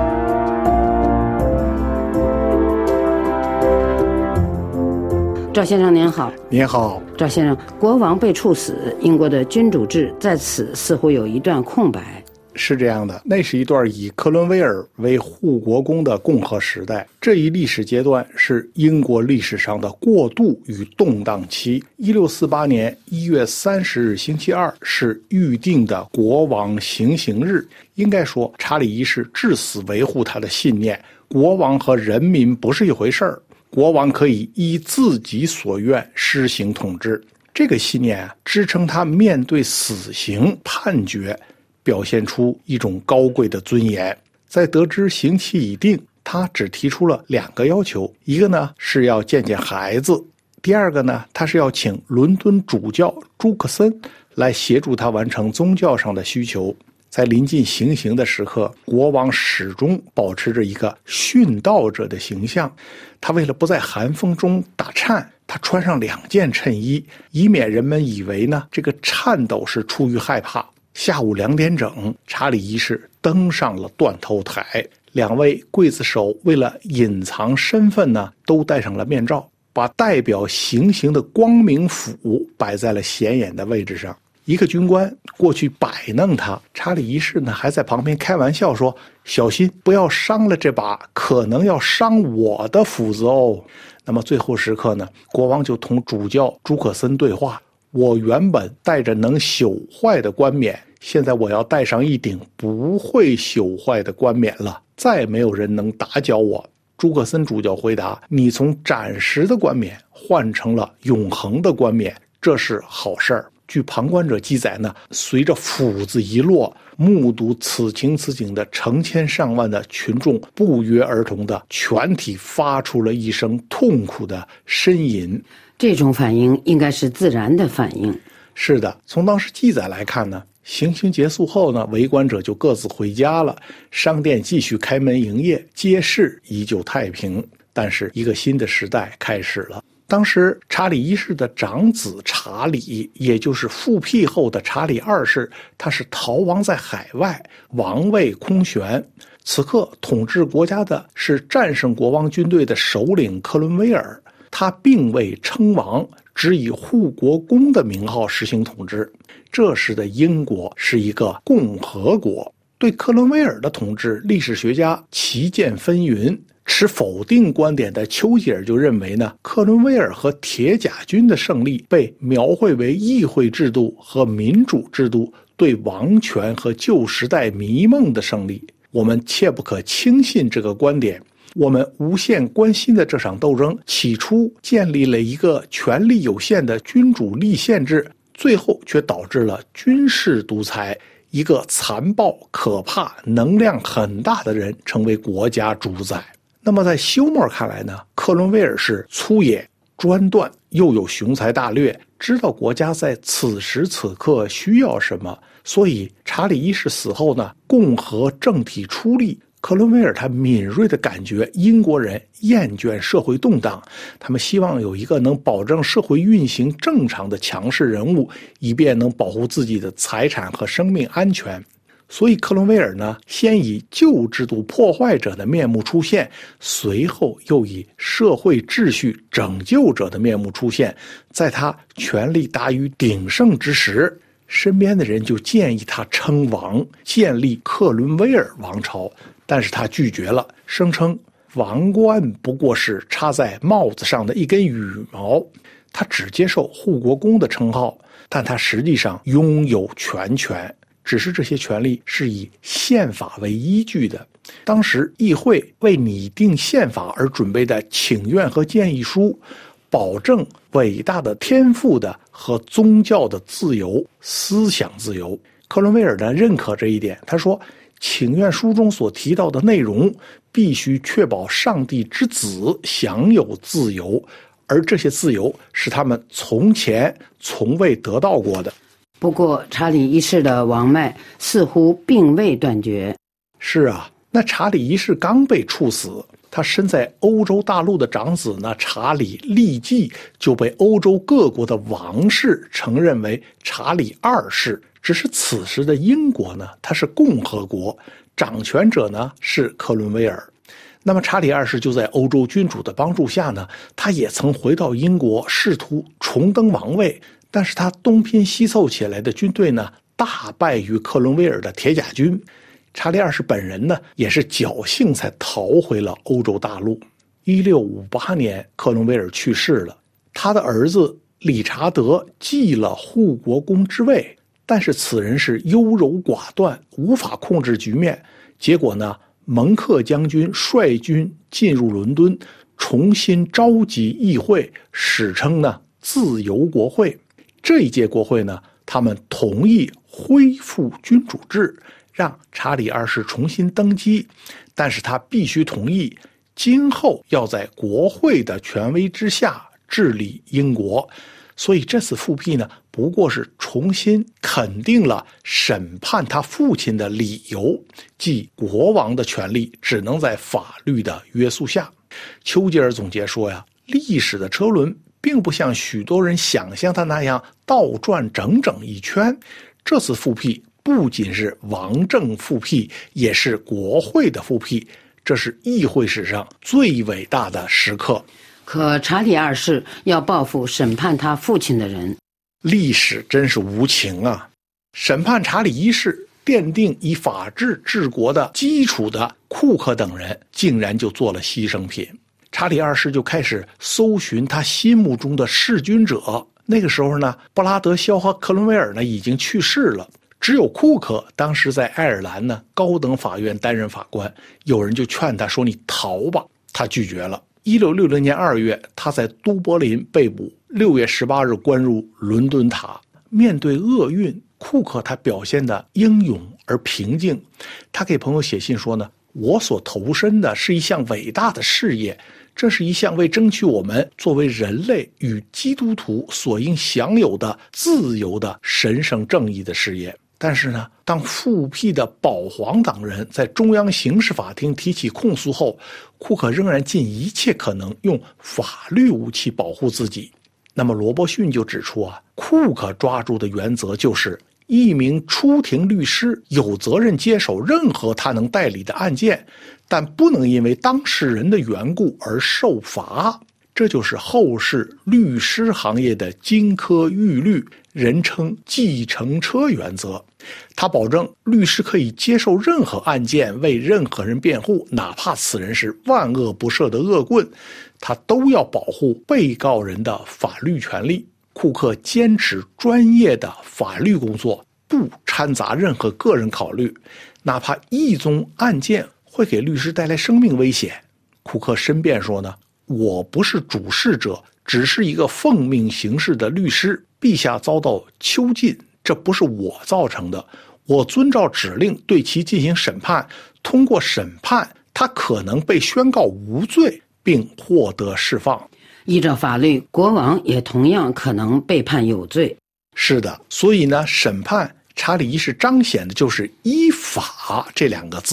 赵先生您好。 您好。 赵先生，国王被处死，英国的君主制在此似乎有一段空白。 是这样的，那是一段以克伦威尔为护国公的共和时代，这一历史阶段是英国历史上的过渡与动荡期。1648年1月30日星期二是预定的国王行刑日。应该说，查理一世至死维护他的信念，国王和人民不是一回事儿，国王可以依自己所愿施行统治。这个信念支撑他面对死刑判决，表现出一种高贵的尊严。在得知刑期已定，他只提出了2个要求，一个呢是要见见孩子，第二个呢他是要请伦敦主教朱克森来协助他完成宗教上的需求。在临近行刑的时刻，国王始终保持着一个殉道者的形象。他为了不在寒风中打颤，他穿上2件衬衣，以免人们以为呢这个颤抖是出于害怕。下午2点整，查理一世登上了断头台，2位刽子手为了隐藏身份呢，都戴上了面罩，把代表行刑的光明斧摆在了显眼的位置上。一个军官过去摆弄他，查理一世呢还在旁边开玩笑说：“小心不要伤了这把可能要伤我的斧子哦。”那么最后时刻呢，国王就同主教朱克森对话：“我原本戴着能朽坏的冠冕，现在我要戴上一顶不会朽坏的冠冕了，再没有人能打搅我。”朱克森主教回答：“你从暂时的冠冕换成了永恒的冠冕，这是好事儿。”据旁观者记载呢，随着斧子一落，目睹此情此景的成千上万的群众不约而同的全体发出了一声痛苦的呻吟。 这种反应应该是自然的反应。 是的，从当时记载来看呢，行刑结束后呢，围观者就各自回家了，商店继续开门营业，街市依旧太平。但是一个新的时代开始了。当时查理一世的长子查理，也就是复辟后的查理二世，他是逃亡在海外，王位空悬。此刻统治国家的是战胜国王军队的首领克伦威尔，他并未称王，只以护国公的名号实行统治。这时的英国是一个共和国。对克伦威尔的统治，历史学家旗舰纷纭。持否定观点的丘吉尔就认为呢，克伦威尔和铁甲军的胜利被描绘为议会制度和民主制度对王权和旧时代迷梦的胜利。我们切不可轻信这个观点。我们无限关心的这场斗争，起初建立了一个权力有限的君主立宪制，最后却导致了军事独裁，一个残暴、可怕、能量很大的人成为国家主宰。那么在休谟看来呢，克伦威尔是粗野、专断，又有雄才大略，知道国家在此时此刻需要什么。所以查理一世死后呢，共和政体出力， 克伦威尔他敏锐地感觉英国人厌倦社会动荡，他们希望有一个能保证社会运行正常的强势人物，以便能保护自己的财产和生命安全。所以克伦威尔呢，先以旧制度破坏者的面目出现，随后又以社会秩序拯救者的面目出现。在他权力达于鼎盛之时，身边的人就建议他称王，建立克伦威尔王朝，但是他拒绝了，声称王冠不过是插在帽子上的一根羽毛，他只接受护国公的称号，但他实际上拥有全权，只是这些权利是以宪法为依据的。当时议会为拟定宪法而准备的请愿和建议书，保证伟大的天赋的和宗教的自由、思想自由。克伦威尔呢认可这一点，他说请愿书中所提到的内容必须确保上帝之子享有自由，而这些自由是他们从前从未得到过的。 不过查理一世的王脉似乎并未断绝。 是啊，那查理一世刚被处死，他身在欧洲大陆的长子呢查理立即就被欧洲各国的王室承认为查理二世。只是此时的英国呢，它是共和国，掌权者呢是克伦威尔。那么查理二世就在欧洲君主的帮助下呢，他也曾回到英国，试图重登王位，但是他东拼西凑起来的军队呢，大败于克伦威尔的铁甲军。查理二世本人呢，也是侥幸才逃回了欧洲大陆。1658年，克伦威尔去世了，他的儿子理查德继了护国公之位，但是此人是优柔寡断，无法控制局面。结果呢，蒙克将军率军进入伦敦，重新召集议会，史称呢自由国会。这一届国会呢，他们同意恢复君主制，让查理二世重新登基，但是他必须同意今后要在国会的权威之下治理英国。所以这次复辟呢，不过是重新肯定了审判他父亲的理由，即国王的权力只能在法律的约束下。丘吉尔总结说呀，历史的车轮并不像许多人想象的那样倒转整整一圈。这次复辟不仅是王政复辟，也是国会的复辟，这是议会史上最伟大的时刻。 可查理二世要报复审判他父亲的人， 历史真是无情啊！审判查理一世、奠定以法治治国的基础的库克等人，竟然就做了牺牲品。查理二世就开始搜寻他心目中的弑君者。那个时候呢，布拉德肖和克伦威尔呢已经去世了，只有库克当时在爱尔兰呢高等法院担任法官。有人就劝他说：“你逃吧。”他拒绝了。1660年2月，他在都柏林被捕，6月18日关入伦敦塔。面对厄运，库克他表现得英勇而平静。他给朋友写信说呢：“我所投身的是一项伟大的事业，这是一项为争取我们作为人类与基督徒所应享有的自由的神圣正义的事业。”但是呢，当复辟的保皇党人在中央刑事法庭提起控诉后，库克仍然尽一切可能用法律武器保护自己。那么罗伯逊就指出库克抓住的原则就是一名出庭律师有责任接手任何他能代理的案件，但不能因为当事人的缘故而受罚。这就是后世律师行业的金科玉律，人称计程车原则。他保证律师可以接受任何案件，为任何人辩护，哪怕此人是万恶不赦的恶棍，他都要保护被告人的法律权利。库克坚持专业的法律工作，不掺杂任何个人考虑，哪怕一宗案件会给律师带来生命危险。库克申辩说呢：“我不是主事者，只是一个奉命行事的律师。陛下遭到囚禁，这不是我造成的。我遵照指令对其进行审判，通过审判，他可能被宣告无罪，并获得释放。 依照法律，国王也同样可能被判有罪。” 是的，所以呢，审判查理一世彰显的就是依法这两个字。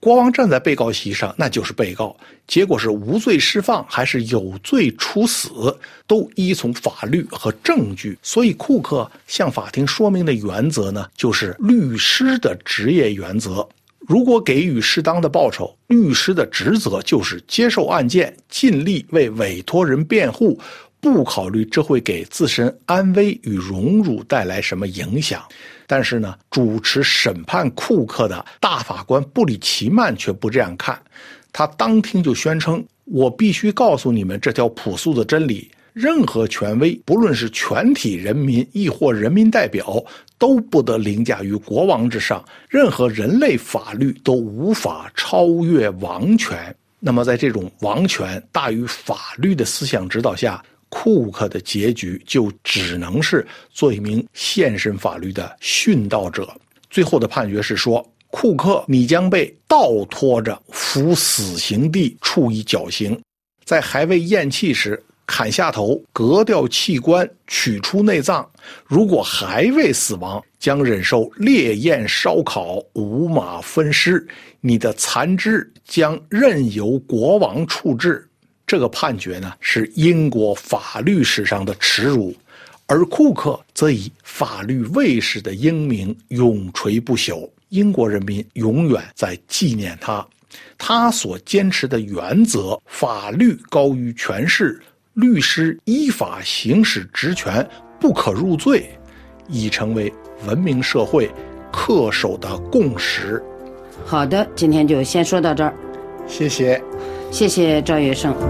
国王站在被告席上，那就是被告，结果是无罪释放还是有罪处死，都依从法律和证据。所以库克向法庭说明的原则呢，就是律师的职业原则。如果给予适当的报酬，律师的职责就是接受案件，尽力为委托人辩护，不考虑这会给自身安危与荣辱带来什么影响。但是呢，主持审判库克的大法官布里奇曼却不这样看，他当庭就宣称，我必须告诉你们这条朴素的真理，任何权威，不论是全体人民亦或人民代表，都不得凌驾于国王之上，任何人类法律都无法超越王权。那么在这种王权大于法律的思想指导下，库克的结局就只能是做一名献身法律的殉道者。最后的判决是说，库克你将被倒拖着扶死刑地处以绞刑，在还未咽气时砍下头，割掉器官，取出内脏，如果还未死亡，将忍受烈焰烧烤，五马分尸，你的残肢将任由国王处置。这个判决呢，是英国法律史上的耻辱，而库克则以法律卫士的英名永垂不朽，英国人民永远在纪念他。他所坚持的原则，法律高于权势，律师依法行使职权，不可入罪，已成为文明社会恪守的共识。 好的，今天就先说到这儿。 谢谢。 谢谢赵月胜。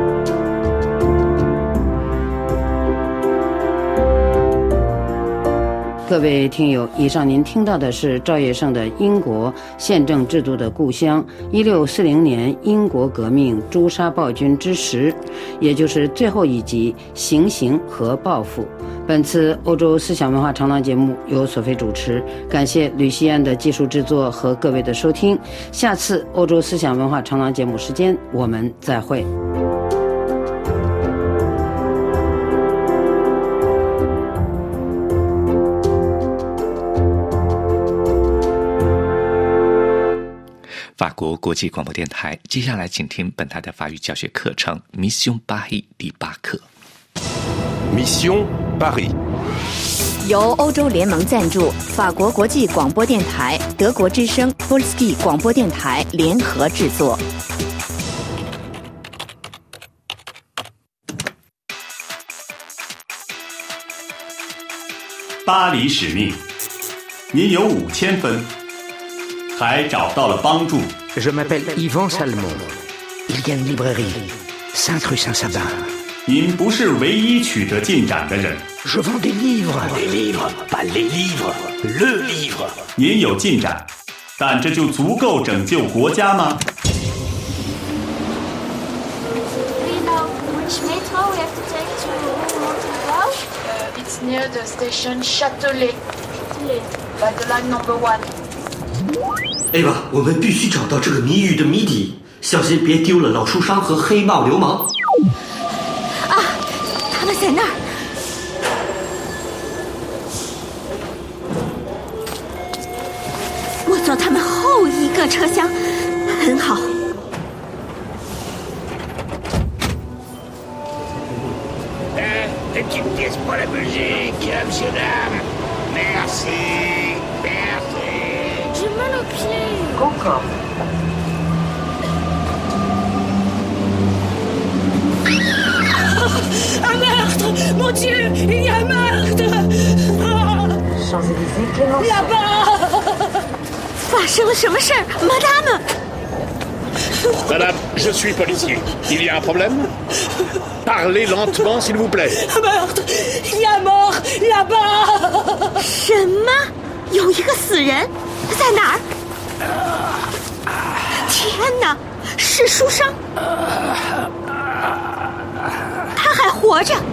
各位听友，以上您听到的是赵月胜的《英国宪政制度的故乡：1640年英国革命诛杀暴君之时》，也就是最后一集《行刑和报复》。本次欧洲思想文化长廊节目由索菲主持，感谢吕西安的技术制作和各位的收听。下次欧洲思想文化长廊节目时间，我们再会。 法国国际广播电台，接下来请听本台的法语教学课程 Mission Paris 第8课。 Mission Paris 由欧洲联盟赞助，法国国际广播电台、德国之声 Polski 广播电台联合制作。 巴黎使命，您有5000分。还找到了帮助。 Je m'appelle Yvan Salmon. Il y a une librairie, 5 rue Saint-Sabin. 您不是唯一取得进展的人。 Je vends des livres. Des livres, pas les livres, le livre. 您有进展，但这就足够拯救国家吗 We know which metro we have to take to Montreal. It's near the station Châtelet. By the line number 1. Ava，我们必须找到这个谜语的谜底，小心别丢了老书商和黑帽流氓。 啊，他们在那儿。我坐他们后一个车厢，很好。 Une petite pièce pour la musique, monsieur dame. Merci, merci. J'ai mal aux pieds. Encore. Un meurtre! Mon Dieu, il y a un meurtre! Champs-Élysées, Clémenceau. Là-bas! 发生了什么事儿 ，Madame? Madame, je suis policier. Il y a un problème? Parlez lentement, s'il vous plaît. Un meurtre! Il y a un mort là-bas! 什么？有一个死人在哪儿？天哪，是书生，他还活着。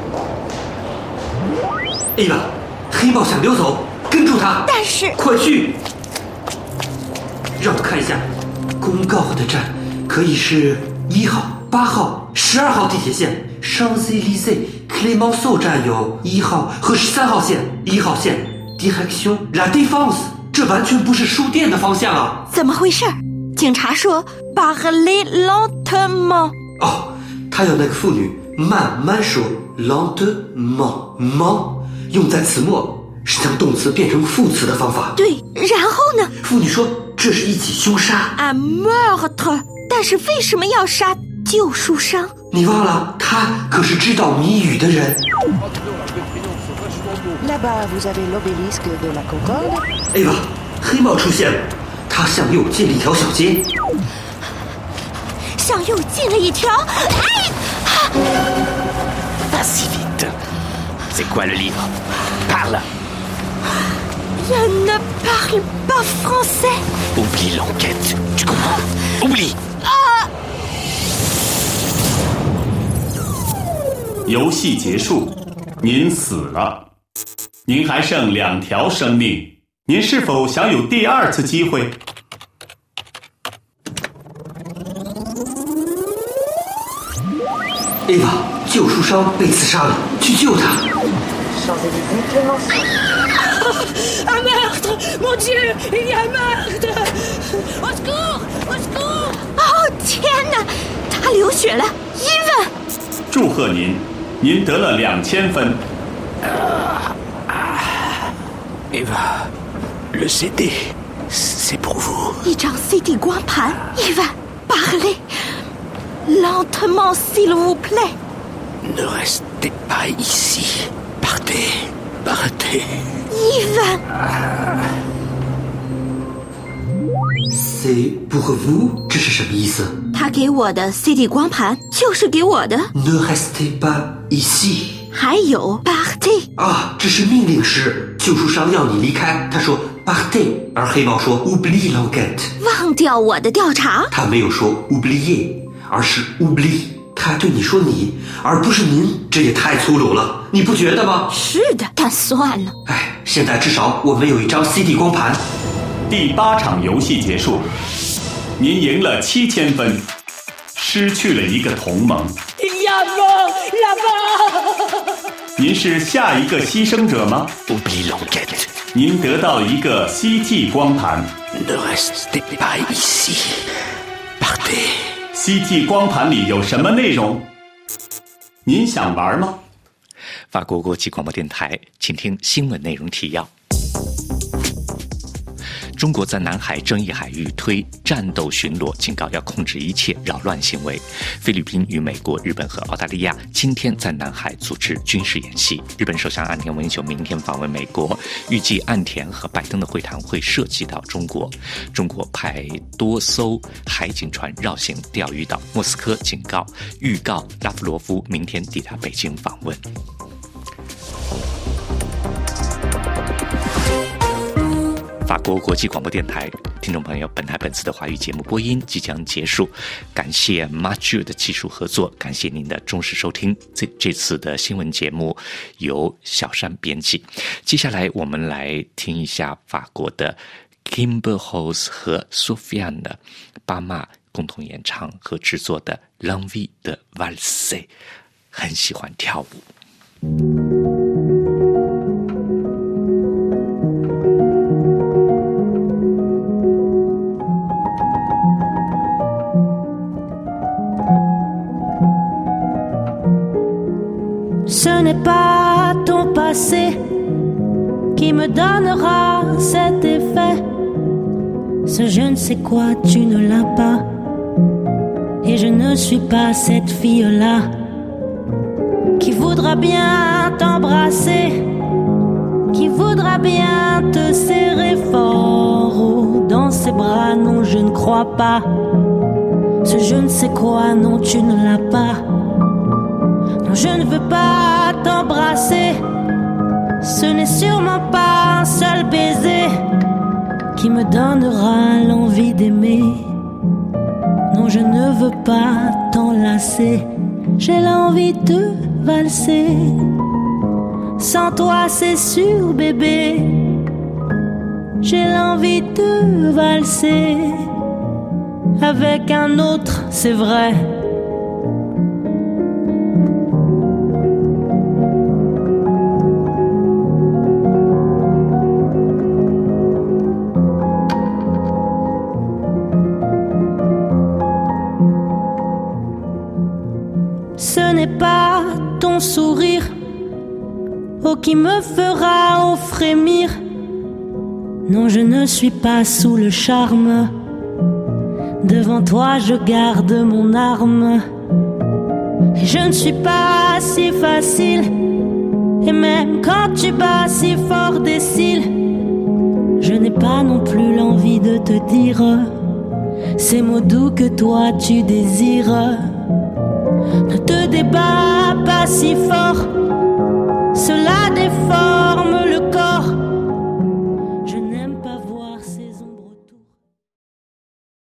Ava，黑豹想溜走，跟住他。 但是， 快去！让我看一下，公告的站可以是1号、8号、12号地铁线。Champs-Élysées Clémenceau 站有1号和13号线。1号线 Direction La Défense， 这完全不是书店的方向啊！ 怎么回事？ 警察说 parler lentement。 哦，他要那个妇女慢慢说 lentement， 用在词末是将动词变成副词的方法。 对，然后呢？ 妇女说这是一起凶杀 un meurtre。 但是为什么要杀救赎商？ 你忘了，他可是知道谜语的人。 Là-bas, vous avez l'obélisque de la Concorde. 哎呀，黑帽出现了，他向右进了一条小街。 向右进了一条。哎 ！Pas si vite. C'est quoi le livre? Parle. Je ne parle pas français. Oublie l'enquête. Tu comprends? Oublie. 游戏结束，您死了，您还剩2条生命，您是否想有第2次机会？ 艾娃，救赎商被刺杀了，去救他。 Un meurtre! Mon Dieu! Il y a un meurtre! Au secours! Au secours! 哦，天哪！他流血了，伊文！ 祝贺您，您得了2000分。 Eva, le CD, c'est pour vous. 一张 CD 光盘，伊文 ，parlez lentement, s'il vous plaît. Ne restez pas ici. Partez, partez. 伊文。 C'est pour vous， 这是什么意思？ 他给我的 CD 光盘就是给我的。 Ne restez pas ici。 还有 partez 啊，这是命令式，救赎商要你离开，他说 partez， 而黑猫说 oublie l'enquête， 忘掉我的调查。 他没有说 oublier， 而是 oublie， 他对你说你，而不是您，这也太粗鲁了，你不觉得吗？ 是的，但算了。 哎，现在至少我们有一张 CD 光盘。 第8场游戏结束，您赢了7000分，失去了一个同盟。 Il y a mort là-bas！ 您是下一个牺牲者吗？ Oublie l'enquête。 您得到了一个 CT 光盘。 Ne restez pas ici. Partez。 CT 光盘里有什么内容？您想玩吗？ 法国国际广播电台，请听新闻内容提要。中国在南海争议海域推战斗巡逻，警告要控制一切扰乱行为。菲律宾与美国、日本和澳大利亚今天在南海组织军事演习。日本首相岸田文雄明天访问美国，预计岸田和拜登的会谈会涉及到中国。中国派多艘海警船绕行钓鱼岛，莫斯科预告拉夫罗夫明天抵达北京访问。法国国际广播电台，听众朋友，本台本次的华语节目播音即将结束，感谢 Mathieu 的技术合作，感谢您的忠实收听。这次的新闻节目由小山编辑。接下来我们来听一下法国的 Kimber House 和 Sofiane 的巴马共同演唱和制作的 L'Envie de Valser， 很喜欢跳舞。 Ce n'est pas ton passé qui me donnera cet effet. Ce je ne sais quoi, tu ne l'as pas. Et je ne suis pas cette fille-là qui voudra bien t'embrasser, qui voudra bien te serrer fort oh, dans ses bras. Non, je ne crois pas. Ce je ne sais quoi, non, tu ne l'as pas. Non, je ne veux pas t'embrasser. Ce n'est sûrement pas un seul baiser qui me donnera l'envie d'aimer. Non, je ne veux pas t'enlacer. J'ai l'envie de valser. Sans toi, c'est sûr, bébé. J'ai l'envie de valser. Avec un autre, c'est vrai. n'est pas ton sourire, oh, qui me fera frémir. Non, je ne suis pas sous le charme. Devant toi, je garde mon arme. Et je ne suis pas si facile. Et même quand tu bats si fort des cils, je n'ai pas non plus l'envie de te dire ces mots doux que toi tu désires. Ne te débats pas si fort, cela déforme le corps.